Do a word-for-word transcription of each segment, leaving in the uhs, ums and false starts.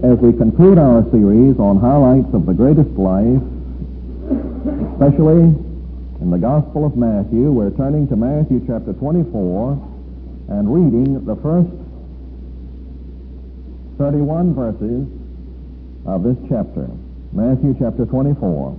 as we conclude our series on highlights of the greatest life, especially in the Gospel of Matthew, we're turning to Matthew chapter twenty-four and reading the first thirty-one verses of this chapter. Matthew chapter twenty-four.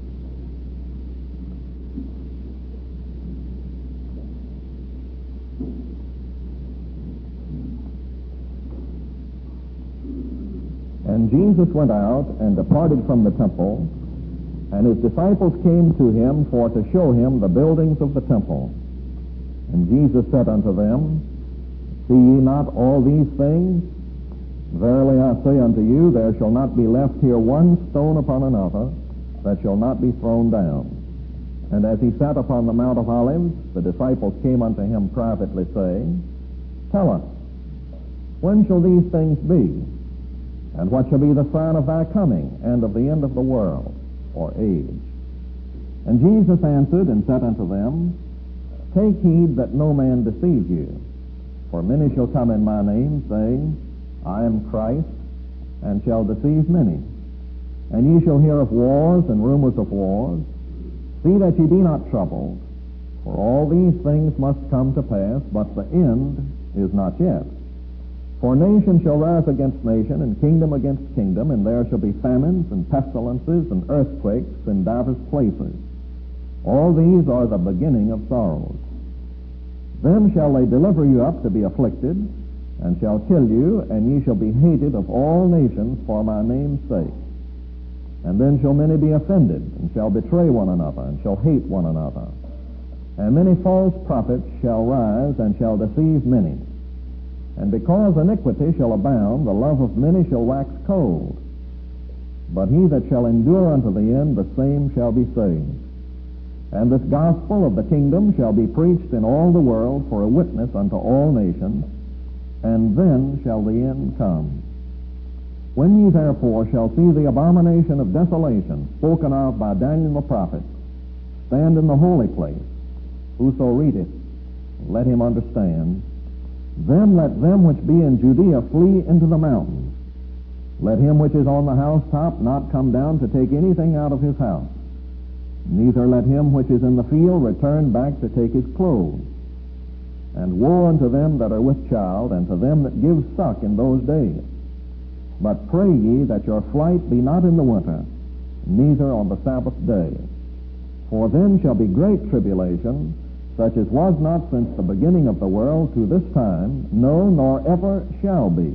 And Jesus went out and departed from the temple, and his disciples came to him for to show him the buildings of the temple. And Jesus said unto them, See ye not all these things? Verily I say unto you, there shall not be left here one stone upon another that shall not be thrown down. And as he sat upon the Mount of Olives, the disciples came unto him privately, saying, Tell us, when shall these things be? And what shall be the sign of thy coming, and of the end of the world, or age? And Jesus answered and said unto them, Take heed that no man deceive you. For many shall come in my name, saying, I am Christ, and shall deceive many. And ye shall hear of wars and rumors of wars. See that ye be not troubled, for all these things must come to pass, but the end is not yet. For nation shall rise against nation, and kingdom against kingdom, and there shall be famines and pestilences and earthquakes in divers places. All these are the beginning of sorrows. Then shall they deliver you up to be afflicted, and shall kill you, and ye shall be hated of all nations for my name's sake. And then shall many be offended, and shall betray one another, and shall hate one another. And many false prophets shall rise, and shall deceive many. And because iniquity shall abound, the love of many shall wax cold. But he that shall endure unto the end, the same shall be saved. And this gospel of the kingdom shall be preached in all the world for a witness unto all nations, and then shall the end come. When ye therefore shall see the abomination of desolation spoken of by Daniel the prophet stand in the holy place, whoso readeth, let him understand. Then let them which be in Judea flee into the mountains. Let him which is on the housetop not come down to take anything out of his house. Neither let him which is in the field return back to take his clothes. And woe unto them that are with child, and to them that give suck in those days. But pray ye that your flight be not in the winter, neither on the Sabbath day. For then shall be great tribulation, such as was not since the beginning of the world to this time, no, nor ever shall be.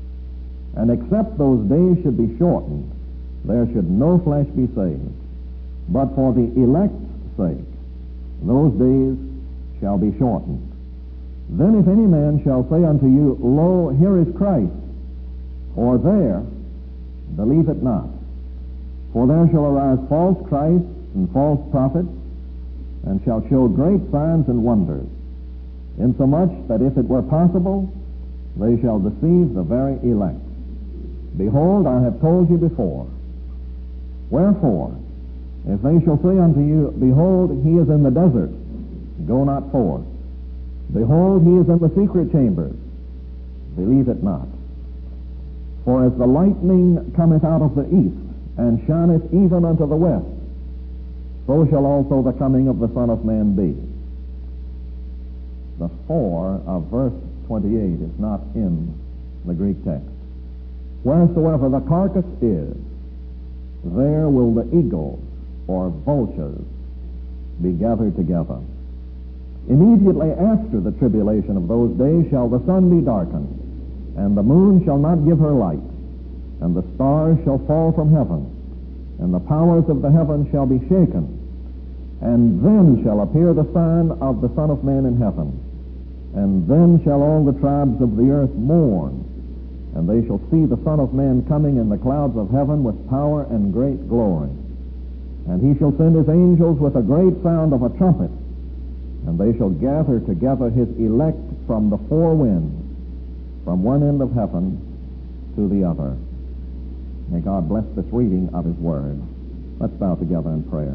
And except those days should be shortened, there should no flesh be saved. But for the elect's sake, those days shall be shortened. Then if any man shall say unto you, Lo, here is Christ, or there, believe it not. For there shall arise false Christs and false prophets, and shall show great signs and wonders, insomuch that if it were possible, they shall deceive the very elect. Behold, I have told you before. Wherefore, if they shall say unto you, Behold, he is in the desert, go not forth. Behold, he is in the secret chambers, believe it not. For as the lightning cometh out of the east, and shineth even unto the west, so shall also the coming of the Son of Man be. The for of verse twenty-eight is not in the Greek text. Wheresoever the carcass is, there will the eagles or vultures be gathered together. Immediately after the tribulation of those days shall the sun be darkened, and the moon shall not give her light, and the stars shall fall from heaven, and the powers of the heavens shall be shaken. And then shall appear the sign of the Son of Man in heaven. And then shall all the tribes of the earth mourn, and they shall see the Son of Man coming in the clouds of heaven with power and great glory. And he shall send his angels with a great sound of a trumpet, and they shall gather together his elect from the four winds, from one end of heaven to the other. May God bless this reading of his word. Let's bow together in prayer.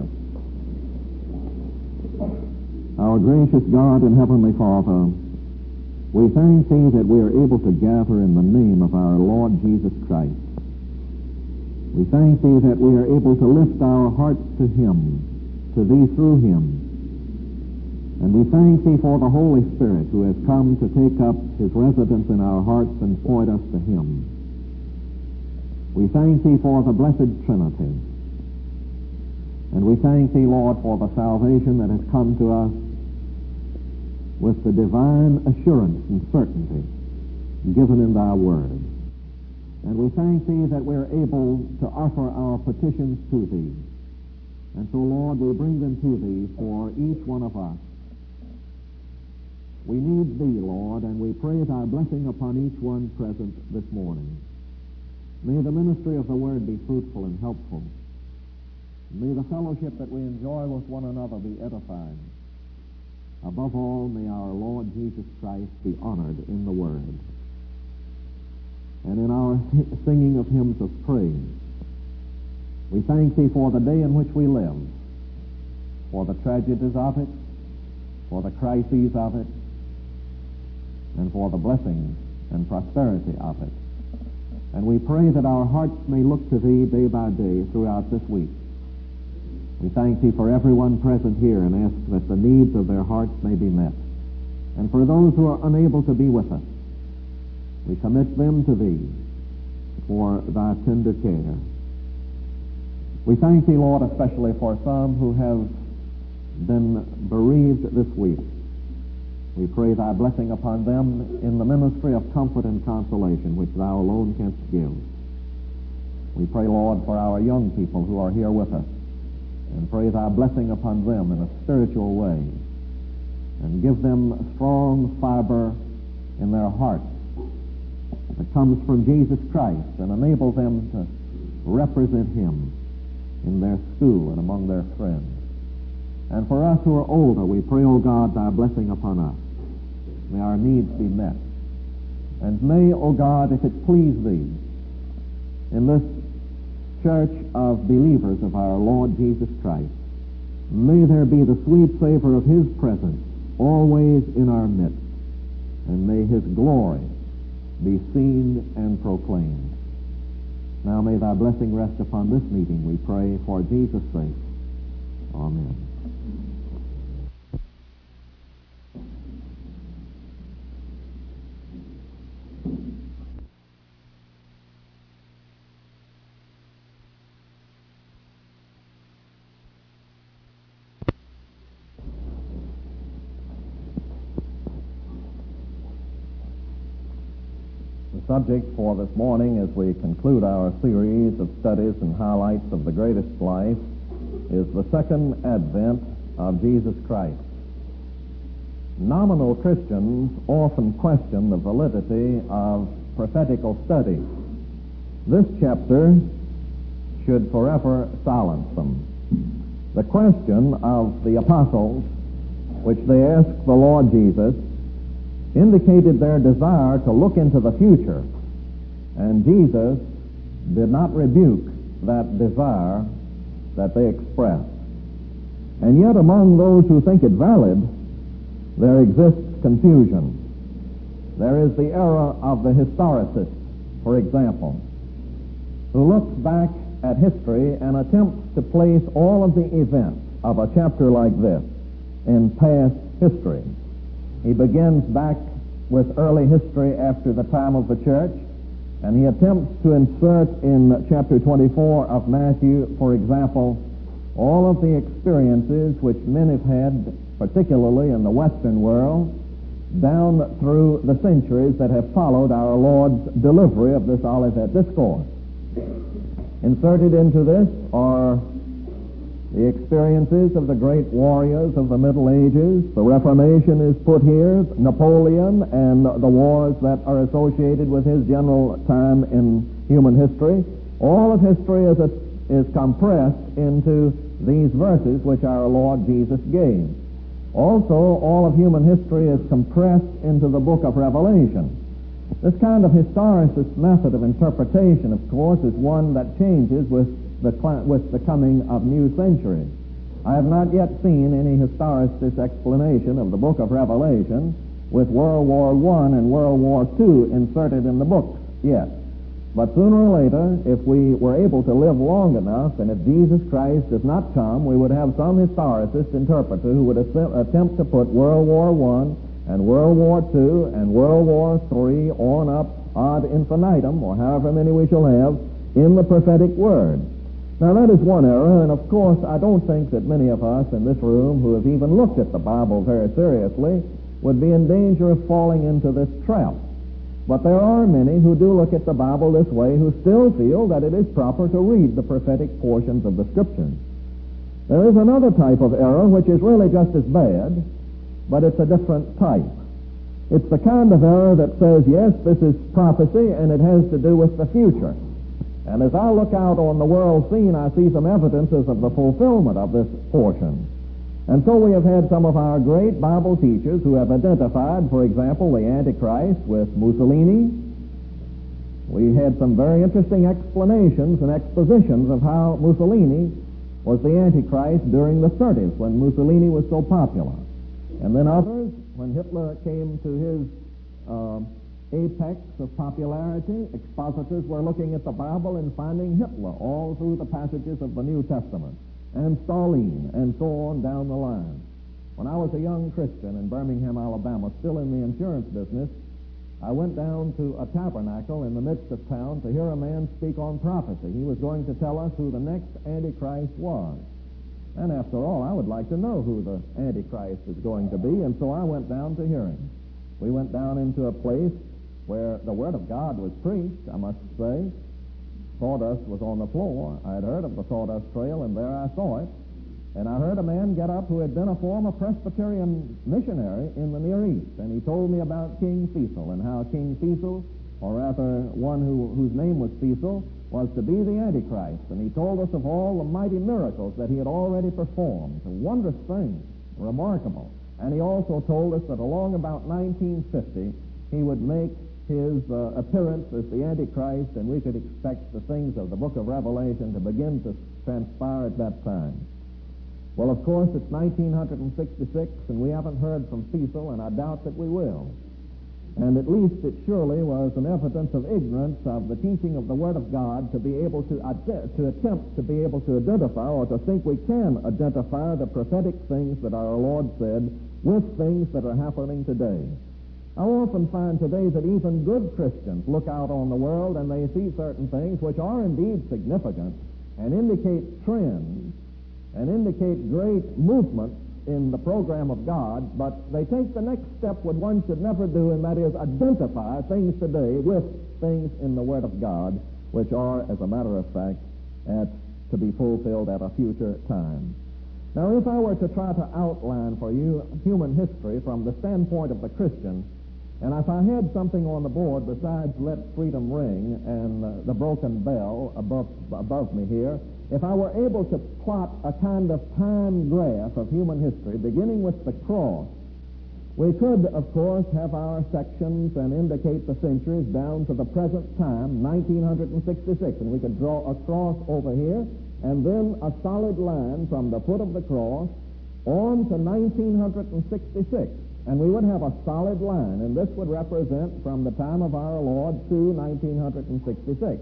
Our gracious God and Heavenly Father, we thank thee that we are able to gather in the name of our Lord Jesus Christ. We thank Thee that we are able to lift our hearts to Him, to Thee through Him. And we thank Thee for the Holy Spirit who has come to take up His residence in our hearts and point us to Him. We thank Thee for the Blessed Trinity. And we thank Thee, Lord, for the salvation that has come to us with the divine assurance and certainty given in Thy Word. And we thank Thee that we're able to offer our petitions to Thee. And so, Lord, we bring them to Thee for each one of us. We need Thee, Lord, and we pray Thy blessing upon each one present this morning. May the ministry of the Word be fruitful and helpful. May the fellowship that we enjoy with one another be edifying. Above all, may our Lord Jesus Christ be honored in the Word. And in our singing of hymns of praise, we thank Thee for the day in which we live, for the tragedies of it, for the crises of it, and for the blessings and prosperity of it. And we pray that our hearts may look to Thee day by day throughout this week. We thank Thee for everyone present here and ask that the needs of their hearts may be met. And for those who are unable to be with us, we commit them to Thee for Thy tender care. We thank Thee, Lord, especially for some who have been bereaved this week. We pray Thy blessing upon them in the ministry of comfort and consolation which Thou alone canst give. We pray, Lord, for our young people who are here with us, and pray Thy blessing upon them in a spiritual way, and give them strong fiber in their hearts that comes from Jesus Christ, and enable them to represent Him in their school and among their friends. And for us who are older, we pray, O God, Thy blessing upon us. May our needs be met. And may, O God, if it please Thee, in this church of believers of our Lord Jesus Christ, may there be the sweet savor of His presence always in our midst, and may His glory be seen and proclaimed. Now may Thy blessing rest upon this meeting, we pray, for Jesus' sake. Amen. The subject for this morning, as we conclude our series of studies and highlights of the greatest life, is the second advent of Jesus Christ. Nominal Christians often question the validity of prophetical study. This chapter should forever silence them. The question of the apostles, which they asked the Lord Jesus, indicated their desire to look into the future, and Jesus did not rebuke that desire that they expressed. And yet among those who think it valid, there exists confusion. There is the error of the historicist, for example, who looks back at history and attempts to place all of the events of a chapter like this in past history. He begins back with early history after the time of the church, and he attempts to insert in chapter twenty-four of Matthew, for example, all of the experiences which men have had, particularly in the Western world, down through the centuries that have followed our Lord's delivery of this Olivet Discourse. Inserted into this are the experiences of the great warriors of the Middle Ages. The Reformation is put here, Napoleon, and the wars that are associated with his general time in human history. All of history is, a, is compressed into these verses which our Lord Jesus gave. Also, all of human history is compressed into the book of Revelation. This kind of historicist method of interpretation, of course, is one that changes with the, with the coming of new centuries. I have not yet seen any historicist explanation of the book of Revelation with World War One and World War Two inserted in the books yet. But sooner or later, if we were able to live long enough, and if Jesus Christ does not come, we would have some historicist interpreter who would attempt to put World War One and World War Two and World War Three on up ad infinitum, or however many we shall have, in the prophetic word. Now that is one error, and of course I don't think that many of us in this room who have even looked at the Bible very seriously would be in danger of falling into this trap. But there are many who do look at the Bible this way who still feel that it is proper to read the prophetic portions of the Scriptures. There is another type of error which is really just as bad, but it's a different type. It's the kind of error that says, yes, this is prophecy and it has to do with the future. And as I look out on the world scene, I see some evidences of the fulfillment of this portion. And so we have had some of our great Bible teachers who have identified, for example, the Antichrist with Mussolini. We had some very interesting explanations and expositions of how Mussolini was the Antichrist during the thirties, when Mussolini was so popular. And then others, when Hitler came to his uh, apex of popularity, expositors were looking at the Bible and finding Hitler all through the passages of the New Testament, and Stalin, and so on down the line. When I was a young Christian in Birmingham, Alabama, still in the insurance business, I went down to a tabernacle in the midst of town to hear a man speak on prophecy. He was going to tell us who the next Antichrist was. And after all, I would like to know who the Antichrist is going to be, and so I went down to hear him. We went down into a place where the Word of God was preached, I must say. Sawdust was on the floor. I had heard of the sawdust trail, and there I saw it. And I heard a man get up who had been a former Presbyterian missionary in the Near East, and he told me about King Cecil and how King Cecil, or rather one who, whose name was Cecil, was to be the Antichrist. And he told us of all the mighty miracles that he had already performed, wondrous things, remarkable. And he also told us that along about nineteen fifty, he would make his uh, appearance as the Antichrist, and we could expect the things of the book of Revelation to begin to transpire at that time. Well, of course, it's nineteen sixty-six, and we haven't heard from Cecil, and I doubt that we will. And at least it surely was an evidence of ignorance of the teaching of the Word of God to be able to, ad- to attempt to be able to identify, or to think we can identify the prophetic things that our Lord said with things that are happening today. I often find today that even good Christians look out on the world and they see certain things which are indeed significant and indicate trends and indicate great movements in the program of God, but they take the next step what one should never do, and that is identify things today with things in the Word of God, which are, as a matter of fact, at, to be fulfilled at a future time. Now, if I were to try to outline for you human history from the standpoint of the Christian, and if I had something on the board besides Let Freedom Ring and uh, the broken bell above, above me here, if I were able to plot a kind of time graph of human history, beginning with the cross, we could, of course, have our sections and indicate the centuries down to the present time, nineteen sixty-six, and we could draw a cross over here, and then a solid line from the foot of the cross on to nineteen sixty-six. And we would have a solid line, and this would represent from the time of our Lord to nineteen sixty-six.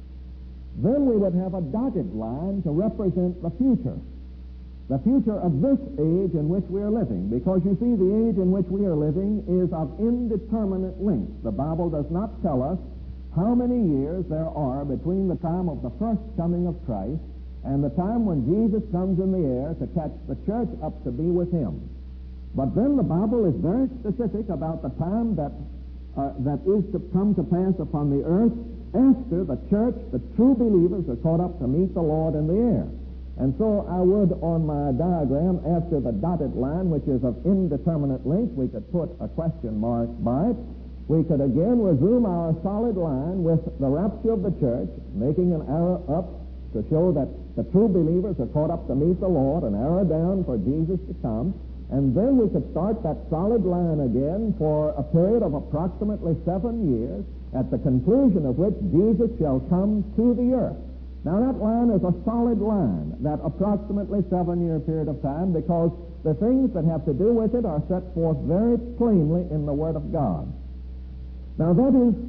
Then we would have a dotted line to represent the future, the future of this age in which we are living, because you see, the age in which we are living is of indeterminate length. The Bible does not tell us how many years there are between the time of the first coming of Christ and the time when Jesus comes in the air to catch the church up to be with him. But then the Bible is very specific about the time that uh, that is to come to pass upon the earth after the church, the true believers, are caught up to meet the Lord in the air. And so I would, on my diagram, after the dotted line, which is of indeterminate length, we could put a question mark by it. We could again resume our solid line with the rapture of the church, making an arrow up to show that the true believers are caught up to meet the Lord, an arrow down for Jesus to come. And then we could start that solid line again for a period of approximately seven years, at the conclusion of which Jesus shall come to the earth. Now that line is a solid line, that approximately seven-year period of time, because the things that have to do with it are set forth very plainly in the Word of God. Now that is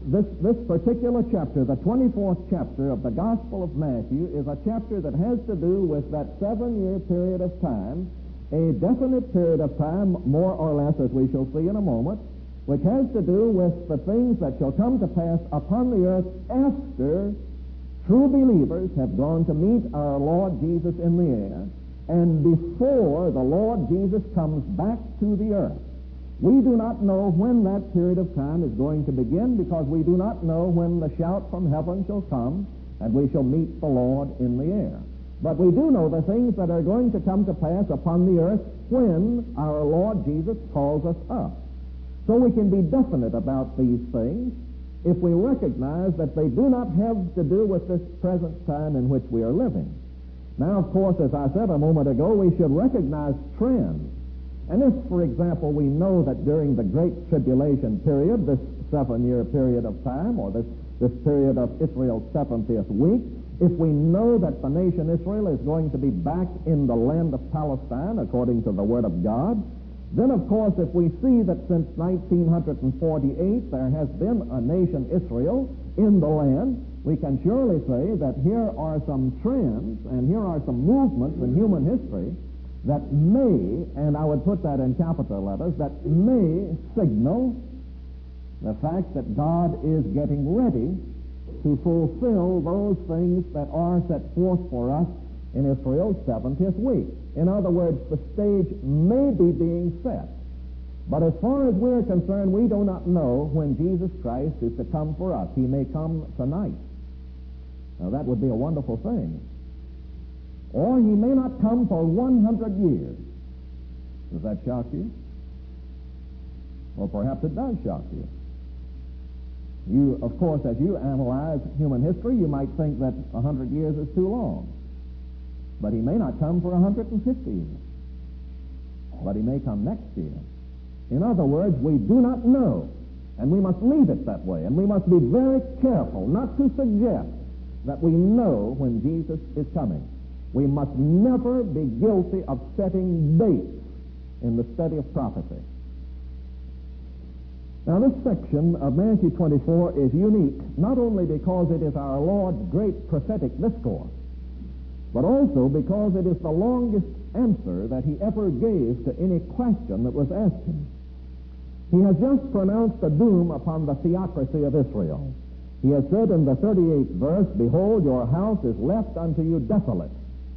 this, this particular chapter, the twenty-fourth chapter of the Gospel of Matthew, is a chapter that has to do with that seven-year period of time, a definite period of time, more or less, as we shall see in a moment, which has to do with the things that shall come to pass upon the earth after true believers have gone to meet our Lord Jesus in the air, and before the Lord Jesus comes back to the earth. We do not know when that period of time is going to begin, because we do not know when the shout from heaven shall come and we shall meet the Lord in the air. But we do know the things that are going to come to pass upon the earth when our Lord Jesus calls us up. So we can be definite about these things if we recognize that they do not have to do with this present time in which we are living. Now, of course, as I said a moment ago, we should recognize trends. And if, for example, we know that during the Great Tribulation period, this seven-year period of time, or this, this period of Israel's seventieth week, if we know that the nation Israel is going to be back in the land of Palestine, according to the Word of God, then, of course, if we see that since nineteen forty-eight there has been a nation Israel in the land, we can surely say that here are some trends and here are some movements in human history that may, and I would put that in capital letters, that may signal the fact that God is getting ready to fulfill those things that are set forth for us in Israel's seventieth week. In other words, the stage may be being set. But as far as we're concerned, we do not know when Jesus Christ is to come for us. He may come tonight. Now, that would be a wonderful thing. Or he may not come for one hundred years. Does that shock you? Or perhaps it does shock you. You, of course, as you analyze human history, you might think that one hundred years is too long. But he may not come for one hundred fifty years. But he may come next year. In other words, we do not know. And we must leave it that way. And we must be very careful not to suggest that we know when Jesus is coming. We must never be guilty of setting dates in the study of prophecy. Now, this section of Matthew twenty-four is unique, not only because it is our Lord's great prophetic discourse, but also because it is the longest answer that he ever gave to any question that was asked him. He has just pronounced the doom upon the theocracy of Israel. He has said in the thirty-eighth verse, "Behold, your house is left unto you desolate."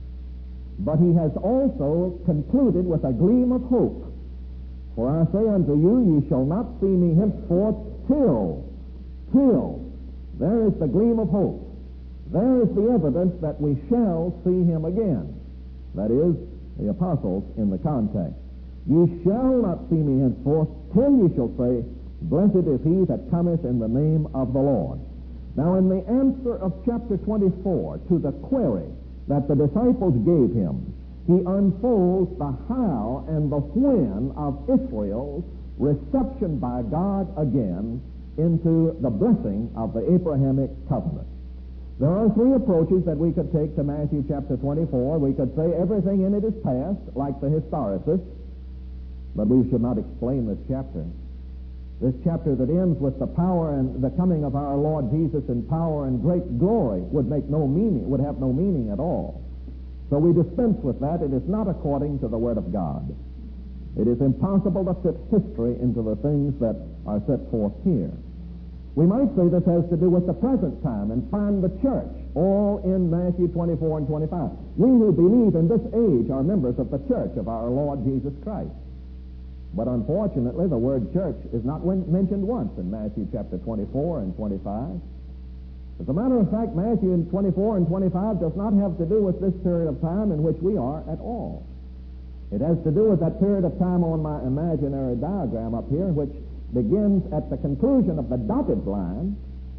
But he has also concluded with a gleam of hope. "For I say unto you, ye shall not see me henceforth till, till." There is the gleam of hope. There is the evidence that we shall see him again. That is, the apostles in the context. "Ye shall not see me henceforth till ye shall say, Blessed is he that cometh in the name of the Lord." Now, in the answer of chapter twenty-four to the query that the disciples gave him, he unfolds the how and the when of Israel's reception by God again into the blessing of the Abrahamic covenant. There are three approaches that we could take to Matthew chapter twenty-four. We could say everything in it is past, like the historicists, but we should not explain this chapter. This chapter that ends with the power and the coming of our Lord Jesus in power and great glory would make no meaning, would have no meaning at all. So we dispense with that. It is not according to the Word of God. It is impossible to fit history into the things that are set forth here. We might say this has to do with the present time and find the church all in Matthew twenty-four and twenty-five. We who believe in this age are members of the church of our Lord Jesus Christ. But unfortunately, the word church is not mentioned once in Matthew chapter twenty-four and twenty-five. As a matter of fact, Matthew twenty-four and twenty-five does not have to do with this period of time in which we are at all. It has to do with that period of time on my imaginary diagram up here, which begins at the conclusion of the dotted line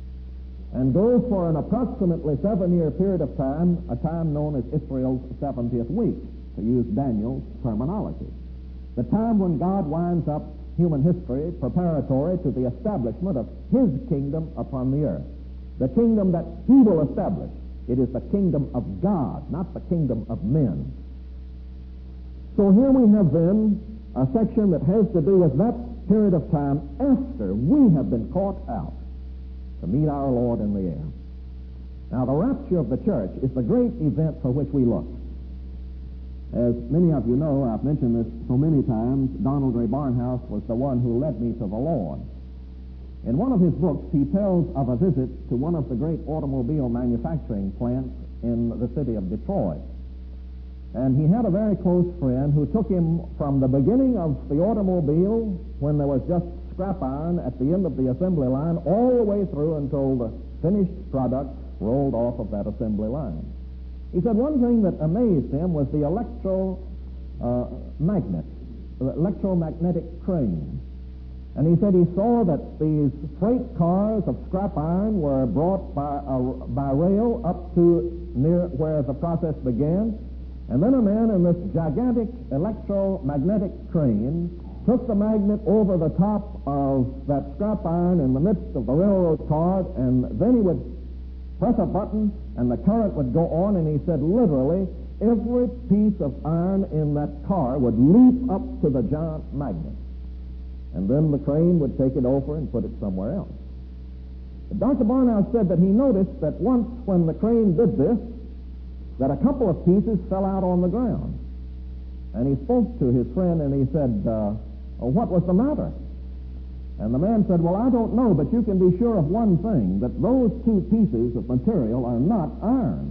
and goes for an approximately seven-year period of time, a time known as Israel's seventieth week, to use Daniel's terminology. The time when God winds up human history preparatory to the establishment of his kingdom upon the earth. The kingdom that he will establish. It is the kingdom of God, not the kingdom of men. So here we have then a section that has to do with that period of time after we have been caught out. to meet our Lord in the air. Now, the rapture of the church is the great event for which we look. As many of you know, I've mentioned this so many times, Donald Ray Barnhouse was the one who led me to the Lord. In one of his books, he tells of a visit to one of the great automobile manufacturing plants in the city of Detroit. And he had a very close friend who took him from the beginning of the automobile, when there was just scrap iron at the end of the assembly line, all the way through until the finished product rolled off of that assembly line. He said one thing that amazed him was the electro uh, magnet, the electromagnetic crane. And he said he saw that these freight cars of scrap iron were brought by, a, by rail up to near where the process began. And then a man in this gigantic electromagnetic crane took the magnet over the top of that scrap iron in the midst of the railroad car, and then he would press a button and the current would go on, and he said literally every piece of iron in that car would leap up to the giant magnet. And then the crane would take it over and put it somewhere else. But Doctor Barnhouse said that he noticed that once when the crane did this, that a couple of pieces fell out on the ground. And he spoke to his friend and he said, uh, oh, what was the matter? And the man said, well, I don't know, but you can be sure of one thing, that those two pieces of material are not iron.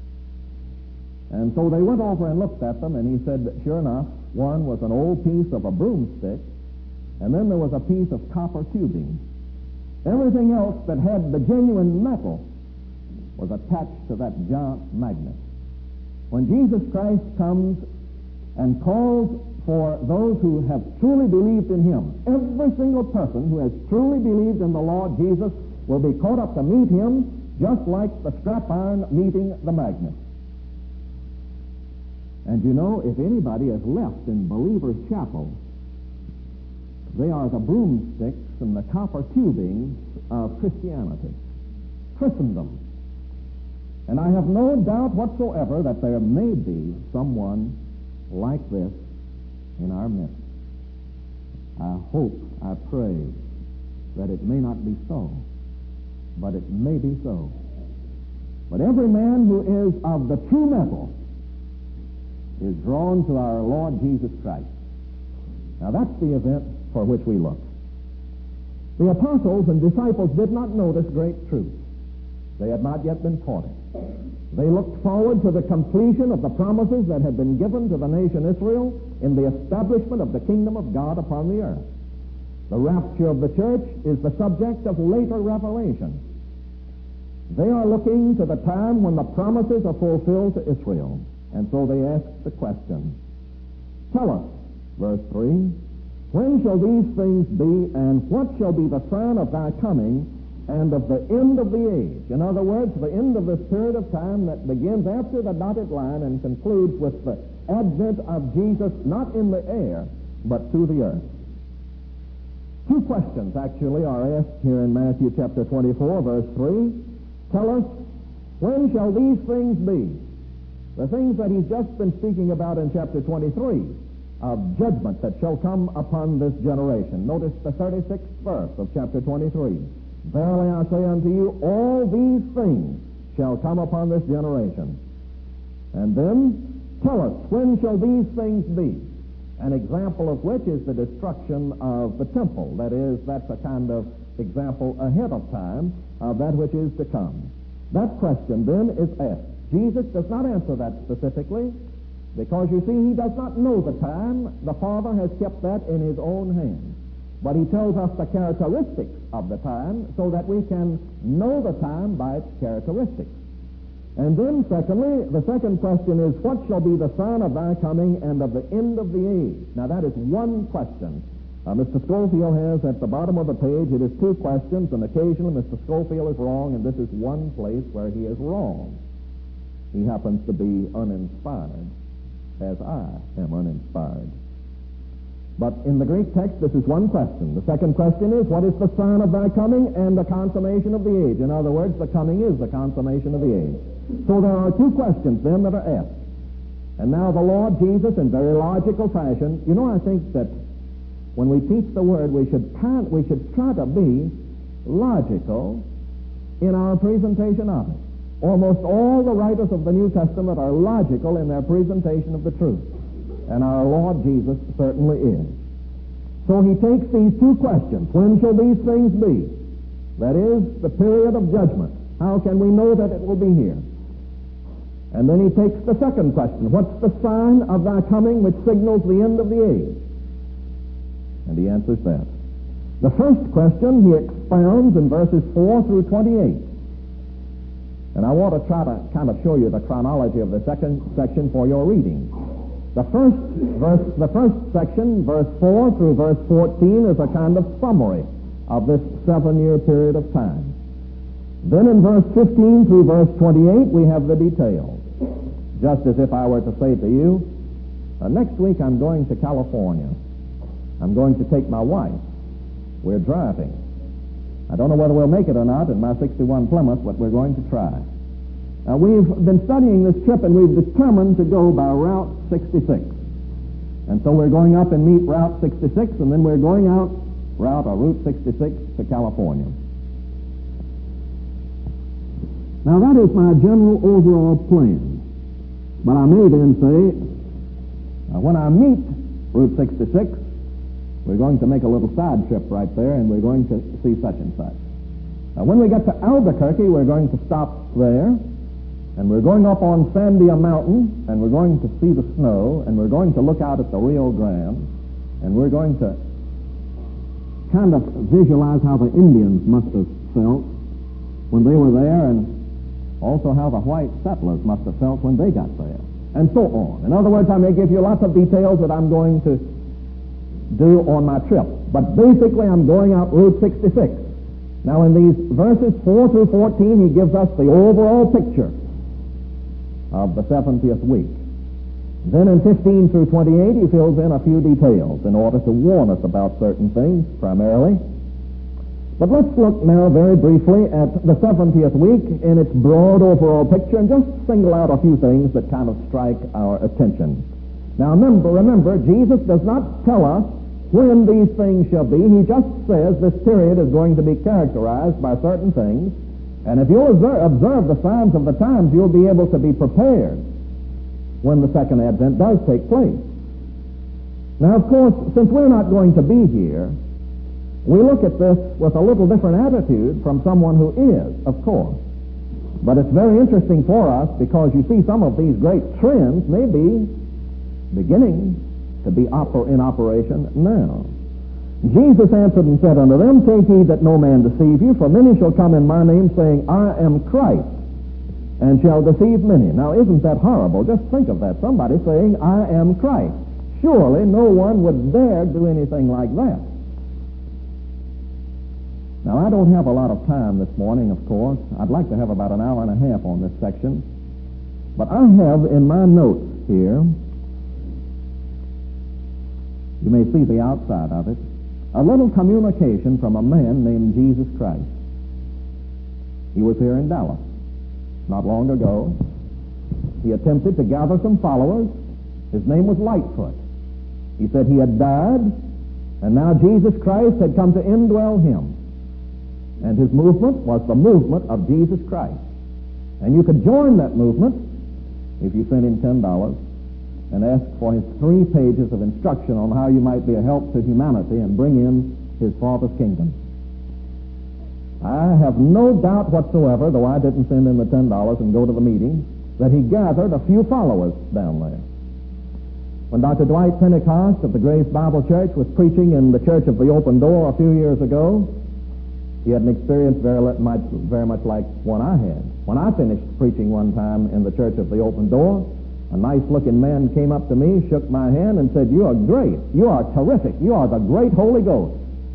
And so they went over and looked at them, and he said, sure enough, one was an old piece of a broomstick, and then there was a piece of copper tubing. Everything else that had the genuine metal was attached to that giant magnet. When Jesus Christ comes and calls for those who have truly believed in him, every single person who has truly believed in the Lord Jesus will be caught up to meet him, just like the scrap iron meeting the magnet. And you know, if anybody is left in Believer's Chapel, they are the broomsticks and the copper tubing of Christianity, Christendom. And I have no doubt whatsoever that there may be someone like this in our midst. I hope, I pray, that it may not be so, but it may be so. But every man who is of the true metal is drawn to our Lord Jesus Christ. Now that's the event for which we look. The apostles and disciples did not know this great truth. They had not yet been taught it. They looked forward to the completion of the promises that had been given to the nation Israel in the establishment of the kingdom of God upon the earth. The rapture of the church is the subject of later revelation. They are looking to the time when the promises are fulfilled to Israel. And so they ask the question, tell us, verse three, when shall these things be, and what shall be the sign of thy coming and of the end of the age? In other words, the end of this period of time that begins after the dotted line and concludes with the advent of Jesus, not in the air, but to the earth. Two questions actually are asked here in Matthew chapter twenty-four, verse three. Tell us, when shall these things be? The things that he's just been speaking about in chapter twenty-three, of judgment that shall come upon this generation. Notice the thirty-sixth verse of chapter twenty-three. Verily I say unto you, all these things shall come upon this generation. And then, tell us, when shall these things be? An example of which is the destruction of the temple. That is, that's a kind of example ahead of time of that which is to come. That question then is asked. Jesus does not answer that specifically, because you see, he does not know the time. The Father has kept that in his own hands. But he tells us the characteristics of the time so that we can know the time by its characteristics. And then, secondly, the second question is, what shall be the sign of thy coming and of the end of the age? Now, that is one question. Uh, Mister Schofield has at the bottom of the page, it is two questions, and occasionally Mister Schofield is wrong, and this is one place where he is wrong. He happens to be uninspired, as I am uninspired. But in the Greek text, this is one question. The second question is, what is the sign of thy coming and the consummation of the age? In other words, the coming is the consummation of the age. So there are two questions then that are asked. And now the Lord Jesus, in very logical fashion, you know, I think that when we teach the Word, we should, we should try to be logical in our presentation of it. Almost all the writers of the New Testament are logical in their presentation of the truth. And our Lord Jesus certainly is. So he takes these two questions. When shall these things be? That is, the period of judgment. How can we know that it will be here? And then he takes the second question. What's the sign of thy coming which signals the end of the age? And he answers that. The first question he expounds in verses four through twenty-eight. And I want to try to kind of show you the chronology of the second section for your reading. The first verse, the first section, verse four through verse fourteen, is a kind of summary of this seven-year period of time. Then in verse fifteen through verse twenty-eight, we have the details. Just as if I were to say to you, uh, next week I'm going to California. I'm going to take my wife. We're driving. I don't know whether we'll make it or not in my sixty-one Plymouth, but we're going to try. Now, we've been studying this trip, and we've determined to go by Route sixty-six. And so we're going up and meet Route sixty-six, and then we're going out Route or Route sixty-six to California. Now, that is my general overall plan. But I may then say, uh, when I meet Route sixty-six, we're going to make a little side trip right there, and we're going to see such and such. Now, when we get to Albuquerque, we're going to stop there, and we're going up on Sandia Mountain, and we're going to see the snow, and we're going to look out at the Rio Grande, and we're going to kind of visualize how the Indians must have felt when they were there, and also how the white settlers must have felt when they got there, and so on. In other words, I may give you lots of details that I'm going to do on my trip. But basically, I'm going out Route sixty-six. Now, in these verses four through fourteen, he gives us the overall picture of the seventieth week. Then in fifteen through twenty-eight, he fills in a few details in order to warn us about certain things, primarily. But let's look now very briefly at the seventieth week in its broad overall picture and just single out a few things that kind of strike our attention. Now remember, remember, Jesus does not tell us when these things shall be. He just says this period is going to be characterized by certain things. And if you'll observe the signs of the times, you'll be able to be prepared when the second advent does take place. Now, of course, since we're not going to be here, we look at this with a little different attitude from someone who is, of course. But it's very interesting for us because you see some of these great trends may be beginning to be oper- in operation now. Jesus answered and said unto them, Take heed that no man deceive you, for many shall come in my name, saying, I am Christ, and shall deceive many. Now, isn't that horrible? Just think of that. Somebody saying, I am Christ. Surely no one would dare do anything like that. Now, I don't have a lot of time this morning, of course. I'd like to have about an hour and a half on this section. But I have in my notes here, you may see the outside of it, a little communication from a man named Jesus Christ. He was here in Dallas not long ago. He attempted to gather some followers. His name was Lightfoot. He said he had died, and now Jesus Christ had come to indwell him. And his movement was the movement of Jesus Christ. And you could join that movement if you sent him ten dollars and asked for his three pages of instruction on how you might be a help to humanity and bring in his Father's kingdom. I have no doubt whatsoever, though I didn't send in the ten dollars and go to the meeting, that he gathered a few followers down there. When Doctor Dwight Pentecost of the Grace Bible Church was preaching in the Church of the Open Door a few years ago, he had an experience very much, very much like one I had. When I finished preaching one time in the Church of the Open Door, a nice-looking man came up to me, shook my hand, and said, You are great. You are terrific. You are the great Holy Ghost.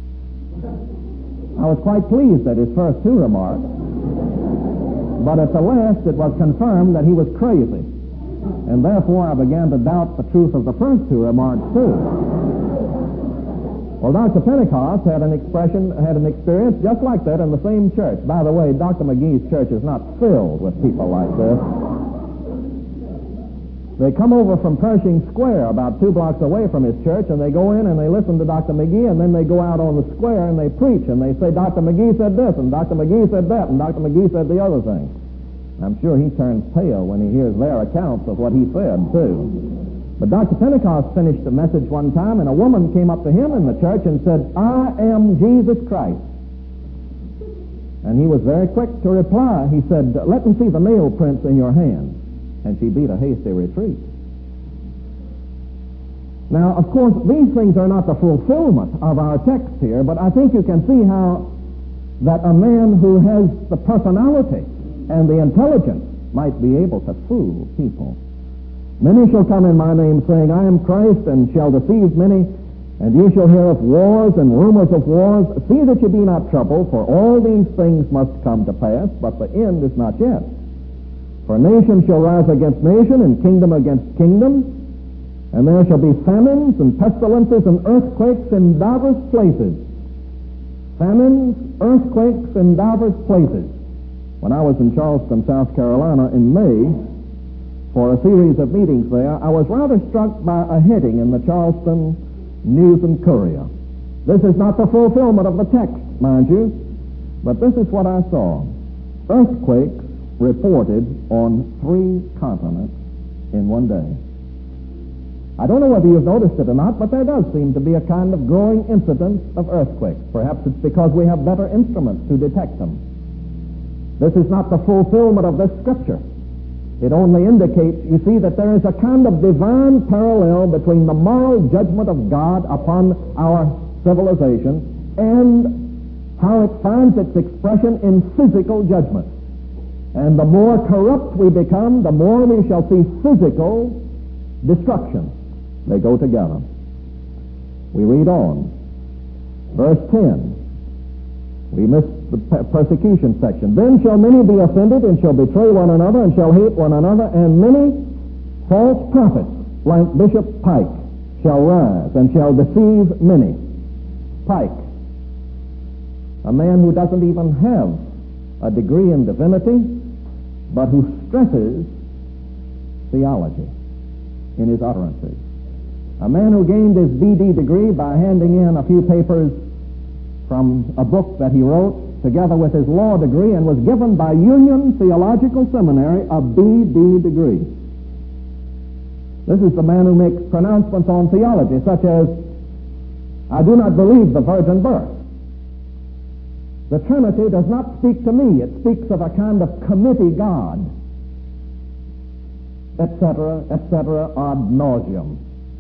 I was quite pleased at his first two remarks, but at the last it was confirmed that he was crazy, and therefore I began to doubt the truth of the first two remarks, too. Well, Doctor Pentecost had an expression, had an experience just like that in the same church. By the way, Doctor McGee's church is not filled with people like this. They come over from Pershing Square, about two blocks away from his church, and they go in and they listen to Doctor McGee, and then they go out on the square and they preach, and they say, Doctor McGee said this, and Doctor McGee said that, and Doctor McGee said the other thing. I'm sure he turns pale when he hears their accounts of what he said, too. But Doctor Pentecost finished a message one time, and a woman came up to him in the church and said, I am Jesus Christ. And he was very quick to reply. He said, let me see the nail prints in your hand. And she beat a hasty retreat. Now, of course, these things are not the fulfillment of our text here, but I think you can see how that a man who has the personality and the intelligence might be able to fool people. Many shall come in my name, saying, I am Christ, and shall deceive many, and ye shall hear of wars and rumors of wars. See that ye be not troubled, for all these things must come to pass, but the end is not yet. For nation shall rise against nation, and kingdom against kingdom, and there shall be famines and pestilences and earthquakes in divers places. Famines, earthquakes in divers places. When I was in Charleston, South Carolina in May, for a series of meetings there, I was rather struck by a heading in the Charleston News and Courier. This is not the fulfillment of the text, mind you, but this is what I saw. Earthquakes reported on three continents in one day. I don't know whether you've noticed it or not, but there does seem to be a kind of growing incidence of earthquakes. Perhaps it's because we have better instruments to detect them. This is not the fulfillment of this scripture. It only indicates, you see, that there is a kind of divine parallel between the moral judgment of God upon our civilization and how it finds its expression in physical judgment. And the more corrupt we become, the more we shall see physical destruction. They go together. We read on. Verse ten. We missed the persecution section. Then shall many be offended, and shall betray one another, and shall hate one another, and many false prophets, like Bishop Pike, shall rise, and shall deceive many. Pike, a man who doesn't even have a degree in divinity, but who stresses theology in his utterances. A man who gained his B D degree by handing in a few papers from a book that he wrote together with his law degree, and was given by Union Theological Seminary a B D degree. This is the man who makes pronouncements on theology, such as, I do not believe the virgin birth. The Trinity does not speak to me. It speaks of a kind of committee God, et cetera, et cetera, ad nauseum.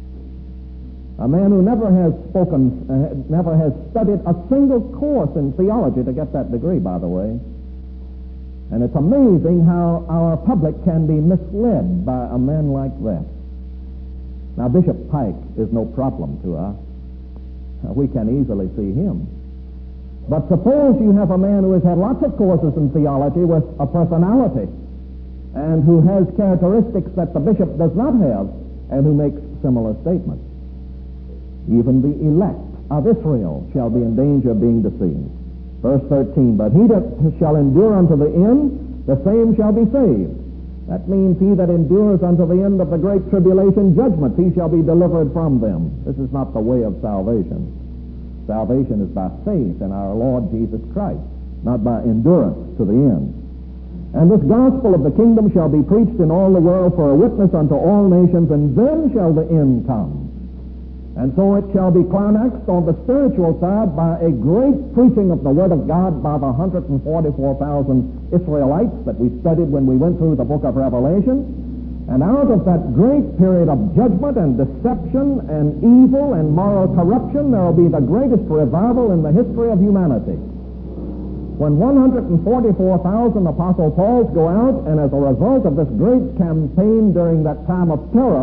A man who never has spoken, uh, never has studied a single course in theology to get that degree, by the way. And it's amazing how our public can be misled by a man like that. Now, Bishop Pike is no problem to us. Uh, we can easily see him. But suppose you have a man who has had lots of courses in theology with a personality, and who has characteristics that the bishop does not have, and who makes similar statements. Even the elect of Israel shall be in danger of being deceived. Verse thirteen, but he that shall endure unto the end, the same shall be saved. That means he that endures unto the end of the great tribulation judgment, he shall be delivered from them. This is not the way of salvation. Salvation is by faith in our Lord Jesus Christ, not by endurance to the end. And this gospel of the kingdom shall be preached in all the world for a witness unto all nations, and then shall the end come. And so it shall be climaxed on the spiritual side by a great preaching of the Word of God by the one hundred forty-four thousand Israelites that we studied when we went through the book of Revelation. And out of that great period of judgment and deception and evil and moral corruption, there will be the greatest revival in the history of humanity. When one hundred forty-four thousand Apostle Pauls go out, and as a result of this great campaign during that time of terror,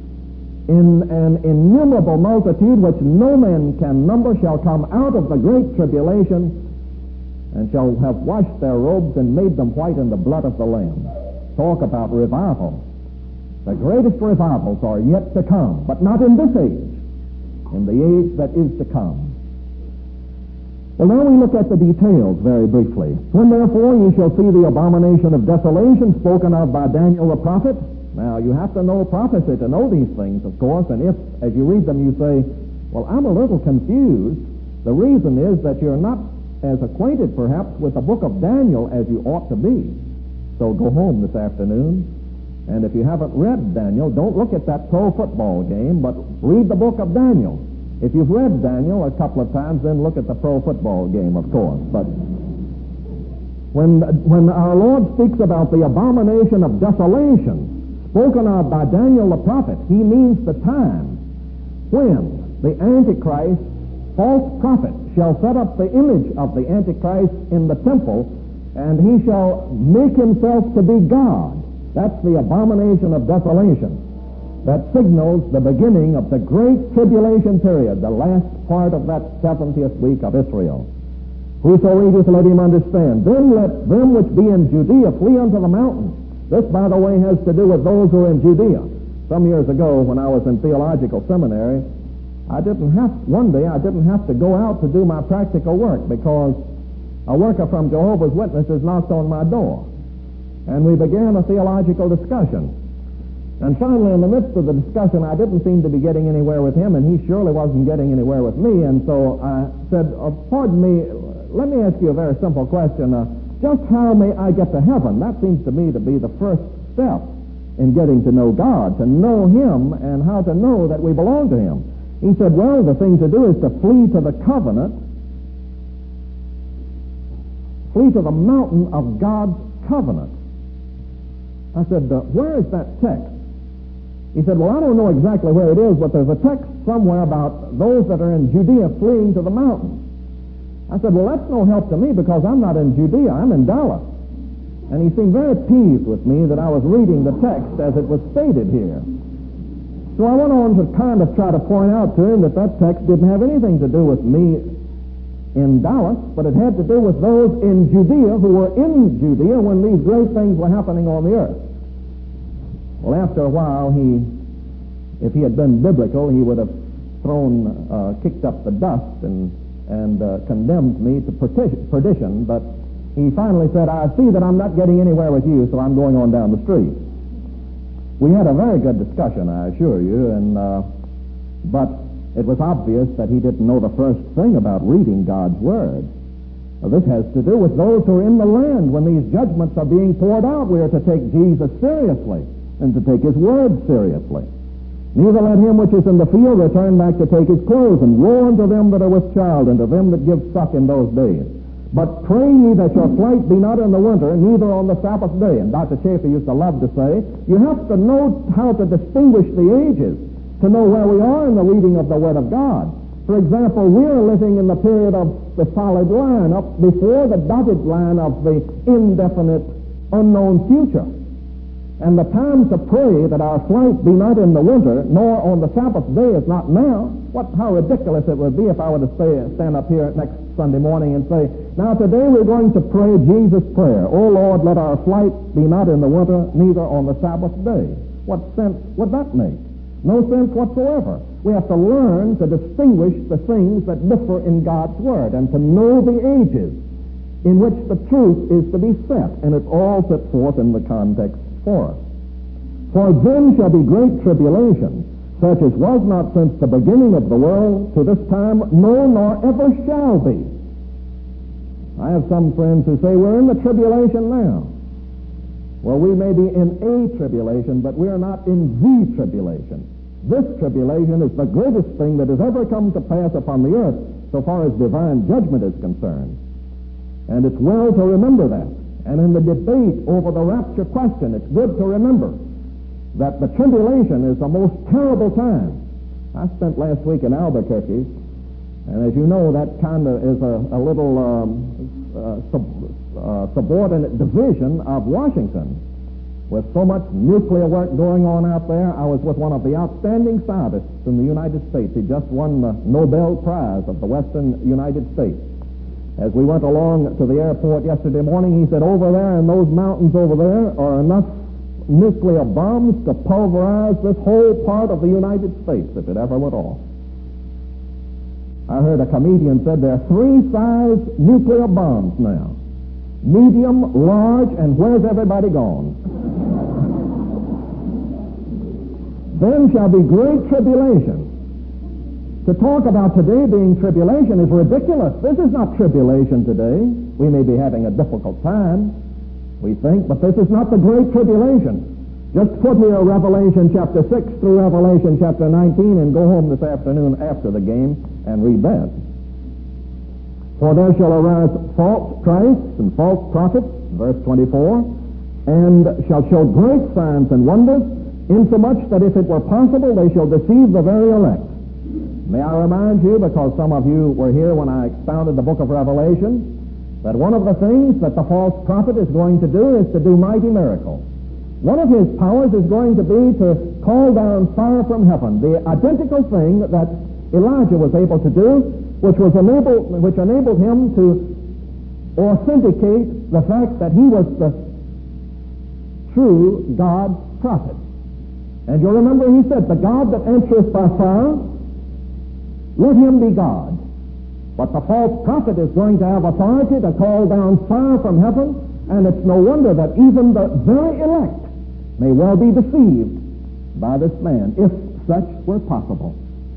in an innumerable multitude which no man can number shall come out of the great tribulation, and shall have washed their robes and made them white in the blood of the Lamb. Talk about revival. The greatest revivals are yet to come, but not in this age, in the age that is to come. Well, now we look at the details very briefly. When therefore ye shall see the abomination of desolation spoken of by Daniel the prophet, Now, you have to know prophecy to know these things, of course, and if, as you read them, you say, well, I'm a little confused, the reason is that you're not as acquainted, perhaps, with the book of Daniel as you ought to be. So go home this afternoon, and if you haven't read Daniel, don't look at that pro football game, but read the book of Daniel. If you've read Daniel a couple of times, then look at the pro football game, of course. But when, when our Lord speaks about the abomination of desolation, spoken of by Daniel the prophet, he means the time when the Antichrist, false prophet, shall set up the image of the Antichrist in the temple, and he shall make himself to be God. That's the abomination of desolation. That signals the beginning of the great tribulation period, the last part of that seventieth week of Israel. Whoso readeth, let him understand. Then let them which be in Judea flee unto the mountains. This, by the way, has to do with those who are in Judea. Some years ago, when I was in theological seminary, I didn't have, one day I didn't have to go out to do my practical work because a worker from Jehovah's Witnesses knocked on my door. And we began a theological discussion. And finally, in the midst of the discussion, I didn't seem to be getting anywhere with him, and he surely wasn't getting anywhere with me. And so I said, oh, pardon me, let me ask you a very simple question. Uh, just how may I get to heaven? That seems to me to be the first step in getting to know God, to know him and how to know that we belong to him. He said, well, the thing to do is to flee to the covenant, flee to the mountain of God's covenant. I said, uh, where is that text? He said, well, I don't know exactly where it is, but there's a text somewhere about those that are in Judea fleeing to the mountains. I said, well, that's no help to me because I'm not in Judea. I'm in Dallas. And he seemed very pleased with me that I was reading the text as it was stated here. So I went on to kind of try to point out to him that that text didn't have anything to do with me in Dallas, but it had to do with those in Judea who were in Judea when these great things were happening on the earth. Well, after a while, he, if he had been biblical, he would have thrown, uh, kicked up the dust and, and uh, condemned me to perdition, but he finally said, I see that I'm not getting anywhere with you, so I'm going on down the street. We had a very good discussion, I assure you, and uh, but it was obvious that he didn't know the first thing about reading God's Word. Now, this has to do with those who are in the land. When these judgments are being poured out, we are to take Jesus seriously and to take his Word seriously. Neither let him which is in the field return back to take his clothes, and woe unto them that are with child, and to them that give suck in those days. But pray ye that your flight be not in the winter, neither on the Sabbath day. And Doctor Schaefer used to love to say, you have to know how to distinguish the ages, to know where we are in the reading of the Word of God. For example, we are living in the period of the solid line, up before the dotted line of the indefinite, unknown future. And the time to pray that our flight be not in the winter, nor on the Sabbath day is not now. What, how ridiculous it would be if I were to stay, stand up here next Sunday morning and say, now today we're going to pray Jesus' prayer. O Lord, let our flight be not in the winter, neither on the Sabbath day. What sense would that make? No sense whatsoever. We have to learn to distinguish the things that differ in God's Word and to know the ages in which the truth is to be set, and it's all set forth in the context for us. For then shall be great tribulation, such as was not since the beginning of the world to this time, no, nor ever shall be. I have some friends who say, we're in the tribulation now. Well, we may be in a tribulation, but we are not in the tribulation. This tribulation is the greatest thing that has ever come to pass upon the earth so far as divine judgment is concerned. And it's well to remember that. And in the debate over the rapture question, it's good to remember that the tribulation is the most terrible time. I spent last week in Albuquerque, and as you know, that kind of is a, a little um, uh, sub, uh, subordinate division of Washington. With so much nuclear work going on out there, I was with one of the outstanding scientists in the United States. He just won the Nobel Prize of the Western United States. As we went along to the airport yesterday morning, he said, over there in those mountains over there are enough nuclear bombs to pulverize this whole part of the United States if it ever went off. I heard a comedian said there are three size nuclear bombs now. Medium, large, and where's everybody gone? Then shall be great tribulation. To talk about today being tribulation is ridiculous. This is not tribulation today. We may be having a difficult time, we think, but this is not the great tribulation. Just put here Revelation chapter six through Revelation chapter nineteen and go home this afternoon after the game and read that. For there shall arise false Christs and false prophets, verse twenty-four, and shall show great signs and wonders, insomuch that if it were possible they shall deceive the very elect. May I remind you, because some of you were here when I expounded the book of Revelation, that one of the things that the false prophet is going to do is to do mighty miracles. One of his powers is going to be to call down fire from heaven, the identical thing that Elijah was able to do, which was enabled, which enabled him to authenticate the fact that he was the true God's prophet. And you'll remember he said, the God that answereth by fire, let him be God. But the false prophet is going to have authority to call down fire from heaven, and it's no wonder that even the very elect may well be deceived by this man, if such were possible.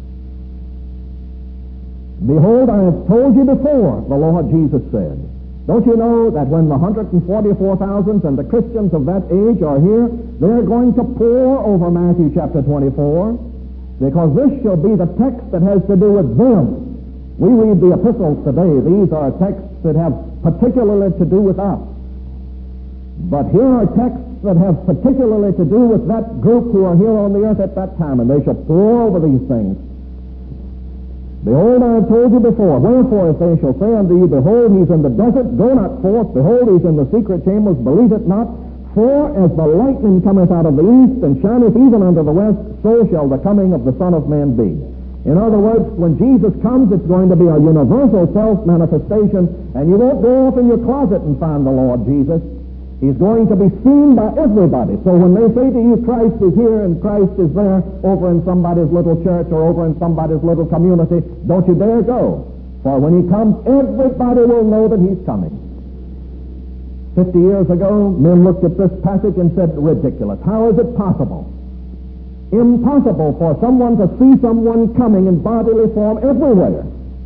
Behold, I have told you before, the Lord Jesus said. Don't you know that when the one hundred forty-four thousand and the Christians of that age are here, they're going to pour over Matthew chapter twenty-four? Because this shall be the text that has to do with them. We read the epistles today. These are texts that have particularly to do with us. But here are texts that have particularly to do with that group who are here on the earth at that time, and they shall pour over these things. Behold, I have told you before. Wherefore, if they shall say unto you, behold, he's in the desert, go not forth. Behold, he's in the secret chambers, believe it not. For as the lightning cometh out of the east and shineth even unto the west, so shall the coming of the Son of Man be. In other words, when Jesus comes, it's going to be a universal self-manifestation, and you won't go off in your closet and find the Lord Jesus. He's going to be seen by everybody. So when they say to you, Christ is here and Christ is there over in somebody's little church or over in somebody's little community, don't you dare go. For when he comes, everybody will know that he's coming. Fifty years ago, men looked at this passage and said, ridiculous. How is it possible? Impossible for someone to see someone coming in bodily form everywhere.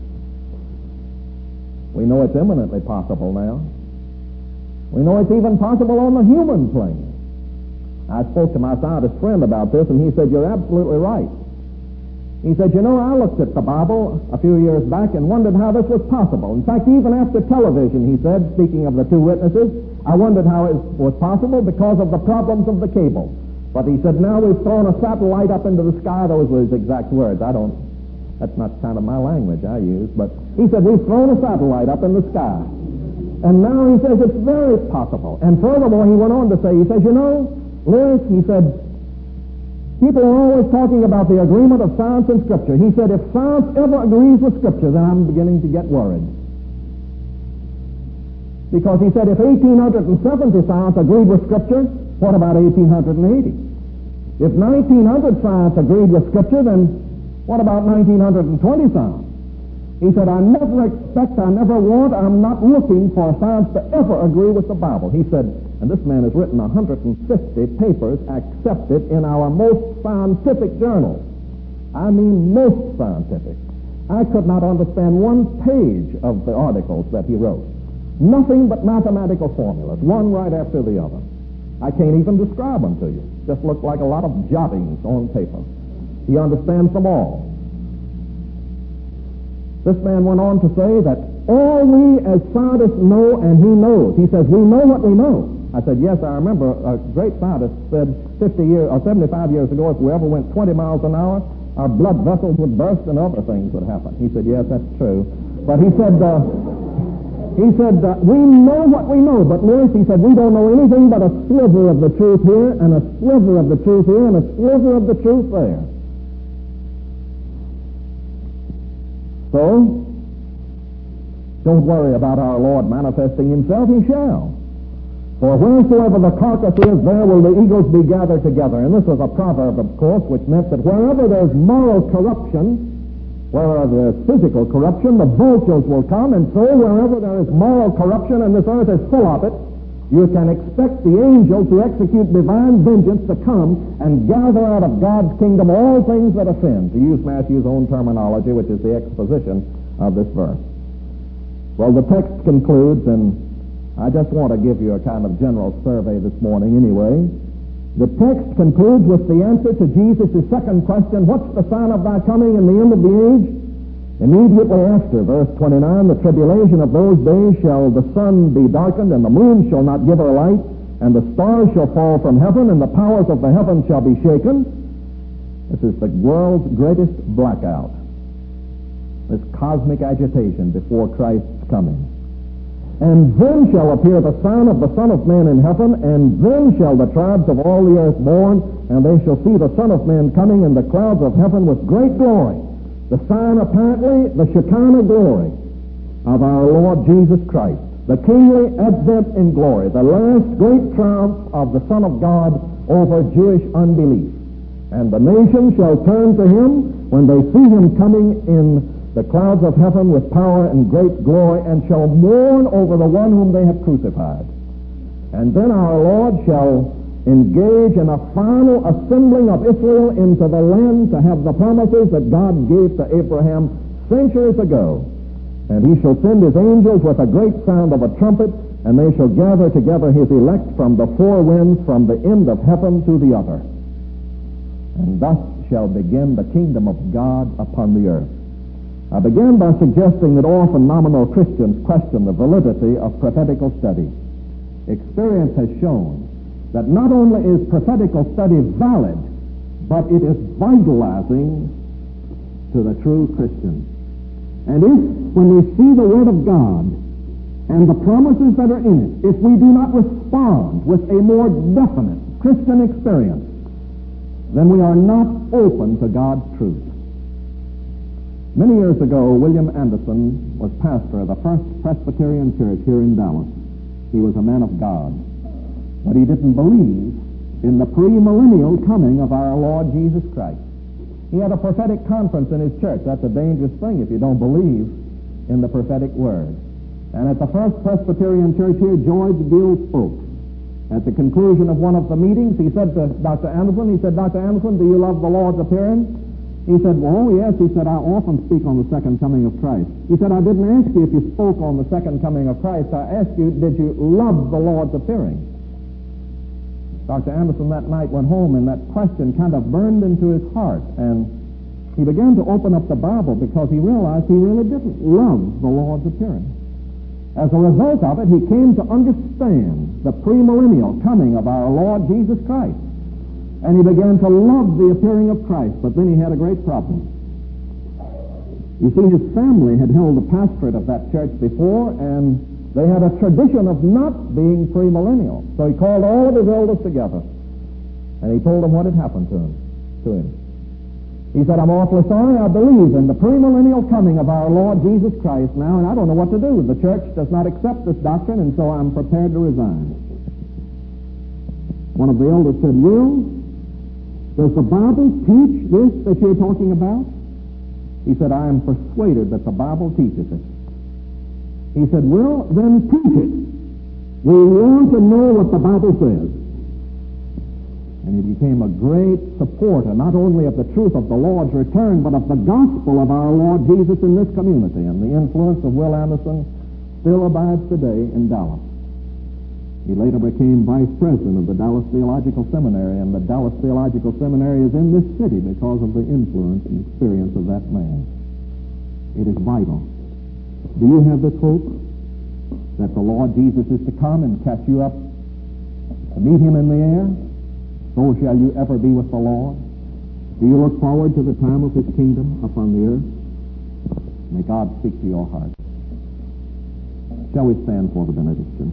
We know it's eminently possible now. We know it's even possible on the human plane. I spoke to my scientist friend about this, and he said, you're absolutely right. He said, you know, I looked at the Bible a few years back and wondered how this was possible. In fact, even after television, he said, speaking of the two witnesses, I wondered how it was possible because of the problems of the cable. But he said, now we've thrown a satellite up into the sky. Those were his exact words. I don't, that's not kind of my language I use. But he said, we've thrown a satellite up in the sky. And now he says it's very possible. And furthermore, he went on to say, he says, you know, Lewis, he said, people are always talking about the agreement of science and Scripture. He said, if science ever agrees with Scripture, then I'm beginning to get worried. Because he said, if eighteen seventy science agreed with Scripture, what about eighteen eighty? If nineteen hundred science agreed with Scripture, then what about nineteen twenty science? He said, I never expect, I never want, I'm not looking for science to ever agree with the Bible. He said, and this man has written one hundred fifty papers accepted in our most scientific journals. I mean most scientific. I could not understand one page of the articles that he wrote. Nothing but mathematical formulas, one right after the other. I can't even describe them to you. Just look like a lot of jottings on paper. He understands them all. This man went on to say that all we as scientists know, and he knows. He says, we know what we know. I said, yes, I remember a great scientist said fifty years or seventy-five years ago, if we ever went twenty miles an hour, our blood vessels would burst and other things would happen. He said, yes, that's true. But he said, uh, he said, uh, we know what we know, but Lewis, he said, we don't know anything but a sliver of the truth here, and a sliver of the truth here, and a sliver of the truth there. So, don't worry about our Lord manifesting himself, he shall. For wheresoever the carcass is, there will the eagles be gathered together. And this was a proverb, of course, which meant that wherever there's moral corruption, wherever there's physical corruption, the vultures will come. And so wherever there is moral corruption, and this earth is full of it, You can expect the angel to execute divine vengeance to come and gather out of God's kingdom all things that offend, to use Matthew's own terminology, which is the exposition of this verse. Well, the text concludes, and I just want to give you a kind of general survey this morning anyway. The text concludes with the answer to Jesus' second question, what's the sign of thy coming and the end of the age? Immediately after, verse twenty-nine, the tribulation of those days shall the sun be darkened, and the moon shall not give her light, and the stars shall fall from heaven, and the powers of the heavens shall be shaken. This is the world's greatest blackout, this cosmic agitation before Christ's coming. And then shall appear the sign of the Son of Man in heaven, and then shall the tribes of all the earth mourn, and they shall see the Son of Man coming in the clouds of heaven with great glory. The sign, apparently, the Shekinah glory of our Lord Jesus Christ, the kingly advent in glory, the last great triumph of the Son of God over Jewish unbelief. And the nations shall turn to him when they see him coming in the clouds of heaven with power and great glory, and shall mourn over the one whom they have crucified. And then our Lord shall engage in a final assembling of Israel into the land to have the promises that God gave to Abraham centuries ago. And he shall send his angels with a great sound of a trumpet, and they shall gather together his elect from the four winds, from the end of heaven to the other. And thus shall begin the kingdom of God upon the earth. I began by suggesting that often nominal Christians question the validity of prophetical study. Experience has shown that not only is prophetical study valid, but it is vitalizing to the true Christian. And if, when we see the Word of God and the promises that are in it, if we do not respond with a more definite Christian experience, then we are not open to God's truth. Many years ago, William Anderson was pastor of the First Presbyterian Church here in Dallas. He was a man of God, but he didn't believe in the premillennial coming of our Lord Jesus Christ. He had a prophetic conference in his church. That's a dangerous thing if you don't believe in the prophetic word. And at the First Presbyterian Church here, George Gill spoke. At the conclusion of one of the meetings, he said to Doctor Anderson, he said, Doctor Anderson, do you love the Lord's appearing? He said, well, yes. He said, I often speak on the second coming of Christ. He said, I didn't ask you if you spoke on the second coming of Christ. I asked you, did you love the Lord's appearing? Doctor Anderson that night went home, and that question kind of burned into his heart, and he began to open up the Bible because he realized he really didn't love the Lord's appearing. As a result of it, he came to understand the premillennial coming of our Lord Jesus Christ. And he began to love the appearing of Christ, but then he had a great problem. You see, his family had held the pastorate of that church before, and they had a tradition of not being premillennial. So he called all of his elders together, and he told them what had happened to him. To him. He said, I'm awfully sorry. I believe in the premillennial coming of our Lord Jesus Christ now, and I don't know what to do. The church does not accept this doctrine, and so I'm prepared to resign. One of the elders said, Will, does the Bible teach this that you're talking about? He said, I am persuaded that the Bible teaches it. He said, well, then teach it. We want to know what the Bible says. And he became a great supporter, not only of the truth of the Lord's return, but of the gospel of our Lord Jesus in this community. And the influence of Will Anderson still abides today in Dallas. He later became vice president of the Dallas Theological Seminary, and the Dallas Theological Seminary is in this city because of the influence and experience of that man. It is vital. Do you have this hope that the Lord Jesus is to come and catch you up to meet him in the air? So shall you ever be with the Lord? Do you look forward to the time of his kingdom upon the earth? May God speak to your heart. Shall we stand for the benediction?